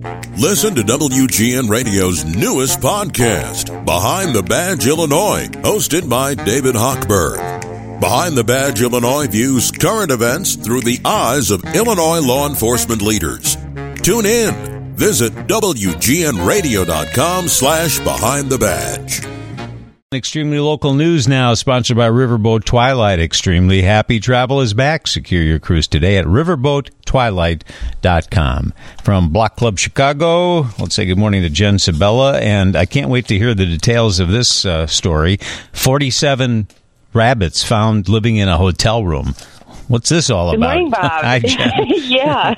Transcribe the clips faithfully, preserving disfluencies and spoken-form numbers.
Listen to W G N Radio's newest podcast, Behind the Badge Illinois, hosted by David Hochberg. Behind the Badge Illinois views current events through the eyes of Illinois law enforcement leaders. Tune in. Visit W G N radio dot com slash behind the badge. Extremely local news now, sponsored by Riverboat Twilight. Extremely happy travel is back. Secure your cruise today at riverboat twilight dot com. From Block Club Chicago, let's say good morning to Jen Sabella, and I can't wait to hear the details of this uh, story. forty-seven rabbits found living in a hotel room. What's this all Good about? morning, Bob. Hi, Jen. Yeah.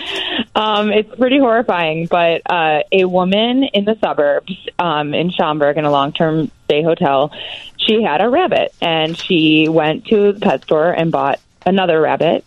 um, it's pretty horrifying, but uh, a woman in the suburbs um, in Schaumburg in a long-term stay hotel, she had a rabbit, and she went to the pet store and bought another rabbit,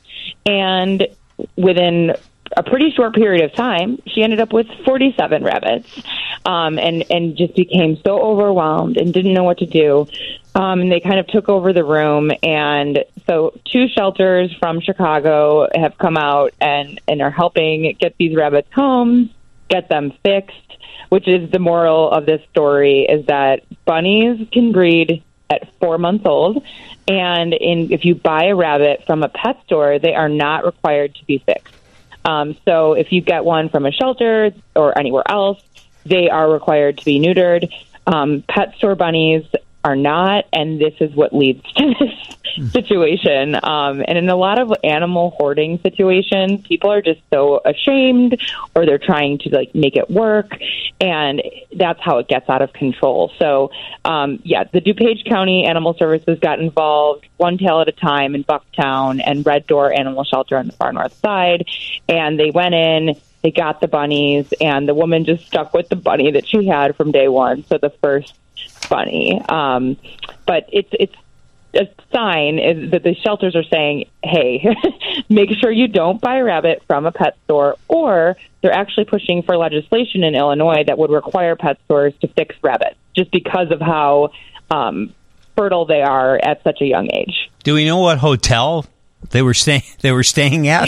and within a pretty short period of time, she ended up with forty-seven rabbits, um, and, and just became so overwhelmed and didn't know what to do. Um, and they kind of took over the room. And so two shelters from Chicago have come out and, and are helping get these rabbits home, get them fixed, which is the moral of this story, is that bunnies can breed at four months old. And in, if you buy a rabbit from a pet store, they are not required to be fixed. Um, so if you get one from a shelter or anywhere else, they are required to be neutered. Um, pet store bunnies are not, and this is what leads to this situation. Um, and in a lot of animal hoarding situations, people are just so ashamed, or they're trying to like make it work, and that's how it gets out of control. So, um, yeah, the DuPage County Animal Services got involved, One Tail at a Time in Bucktown and Red Door Animal Shelter on the far north side, and they went in. They got the bunnies, and the woman just stuck with the bunny that she had from day one. So the first bunny. Um, but it's it's a sign is that the shelters are saying, hey, make sure you don't buy a rabbit from a pet store, or they're actually pushing for legislation in Illinois that would require pet stores to fix rabbits just because of how um, fertile they are at such a young age. Do we know what hotel they were staying they were staying at?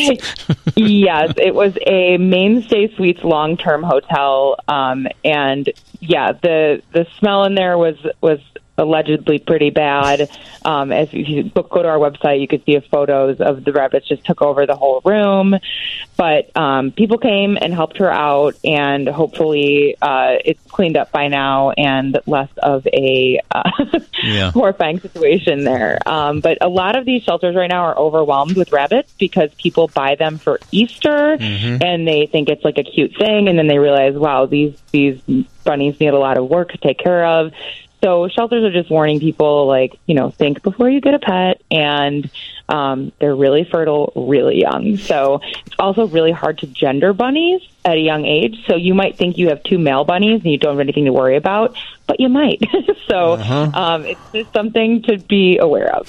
Yes, it was a Mainstay Suites long-term hotel, um, and yeah, the the smell in there was was allegedly pretty bad. Um, as if you go to our website, you could see photos of the rabbits just took over the whole room. But um, people came and helped her out, and hopefully uh, it's cleaned up by now and less of a uh, yeah. horrifying situation there. Um, but a lot of these shelters right now are overwhelmed with rabbits because people buy them for Easter, mm-hmm. and they think it's like a cute thing, and then they realize, wow, these these bunnies need a lot of work to take care of. So shelters are just warning people, like, you know, think before you get a pet, and um, they're really fertile, really young. So it's also really hard to gender bunnies at a young age. So you might think you have two male bunnies and you don't have anything to worry about, but you might. so uh-huh. um, it's just something to be aware of.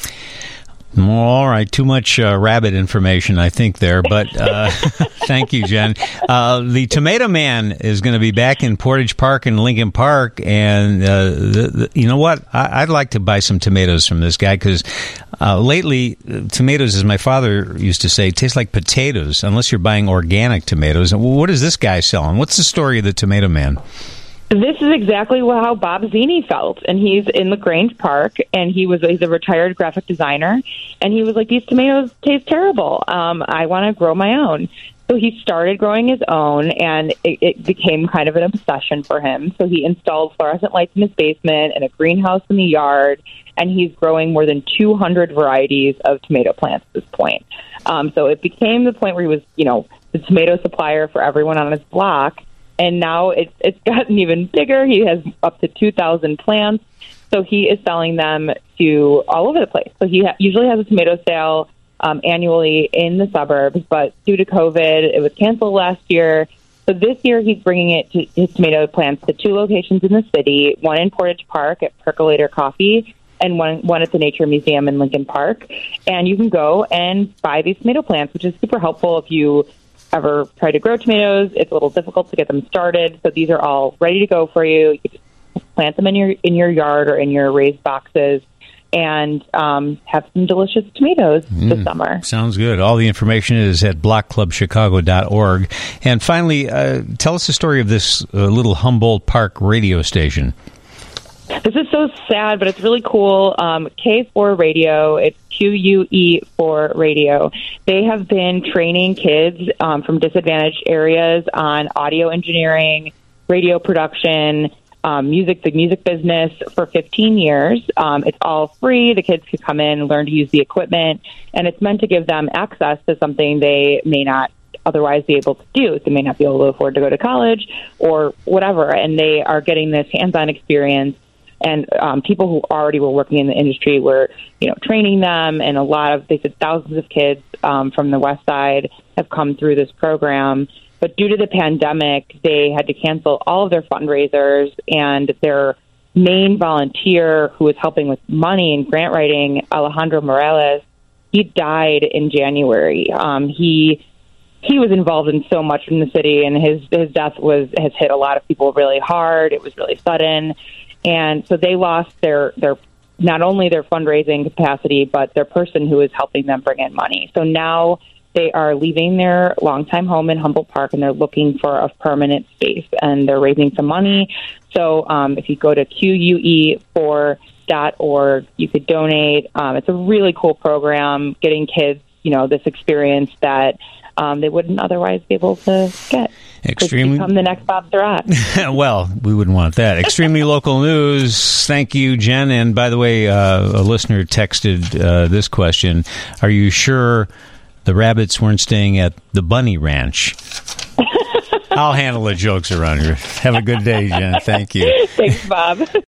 All right, too much uh, rabbit information, I think, there, but uh, thank you, Jen. Uh, the Tomato Man is going to be back in Portage Park and Lincoln Park, and uh, the, the, you know what? I, I'd like to buy some tomatoes from this guy, because uh, lately, uh, tomatoes, as my father used to say, taste like potatoes, unless you're buying organic tomatoes. And what is this guy selling? What's the story of the Tomato Man? This is exactly how Bob Zini felt, and he's in LaGrange Park, and he was he's a retired graphic designer, and he was like, these tomatoes taste terrible. Um, I want to grow my own. So he started growing his own, and it, it became kind of an obsession for him. So he installed fluorescent lights in his basement and a greenhouse in the yard, and he's growing more than two hundred varieties of tomato plants at this point. Um, so it became the point where he was, you know, the tomato supplier for everyone on his block. And now it's it's gotten even bigger. He has up to two thousand plants. So he is selling them to all over the place. So he ha- usually has a tomato sale um, annually in the suburbs, but due to COVID, it was canceled last year. So this year he's bringing it to his tomato plants to two locations in the city, one in Portage Park at Percolator Coffee, and one one at the Nature Museum in Lincoln Park. And you can go and buy these tomato plants, which is super helpful if you ever try to grow tomatoes. It's a little difficult to get them started. So these are all ready to go for you. You can plant them in your in your yard or in your raised boxes. and um, have some delicious tomatoes mm, this summer. Sounds good. All the information is at block club chicago dot org. And finally, uh, tell us the story of this uh, little Humboldt Park radio station. This is so sad, but it's really cool. Um, K four Radio, it's Q U E four Radio. They have been training kids um, from disadvantaged areas on audio engineering, radio production, um, music, the music business for fifteen years. Um, it's all free. The kids could come in and learn to use the equipment, and it's meant to give them access to something they may not otherwise be able to do. They may not be able to afford to go to college or whatever, and they are getting this hands-on experience. And um, people who already were working in the industry were, you know, training them. And a lot of, they said thousands of kids um, from the West Side have come through this program. But due to the pandemic, they had to cancel all of their fundraisers. And their main volunteer, who was helping with money and grant writing, Alejandro Morales, he died in January. Um, he he was involved in so much in the city, and his his death was has hit a lot of people really hard. It was really sudden. And so they lost their, their not only their fundraising capacity, but their person who is helping them bring in money. So now they are leaving their longtime home in Humboldt Park, and they're looking for a permanent space, and they're raising some money. So um, if you go to Q U E four dot org, you could donate. Um, it's a really cool program, getting kids, you know, this experience that um, they wouldn't otherwise be able to get. Extremely become the next Bob Surratt. Well, we wouldn't want that. Extremely local news. Thank you, Jen. And by the way, uh, a listener texted uh, this question: are you sure the rabbits weren't staying at the Bunny Ranch? I'll handle the jokes around here. Have a good day, Jen. Thank you. Thanks, Bob.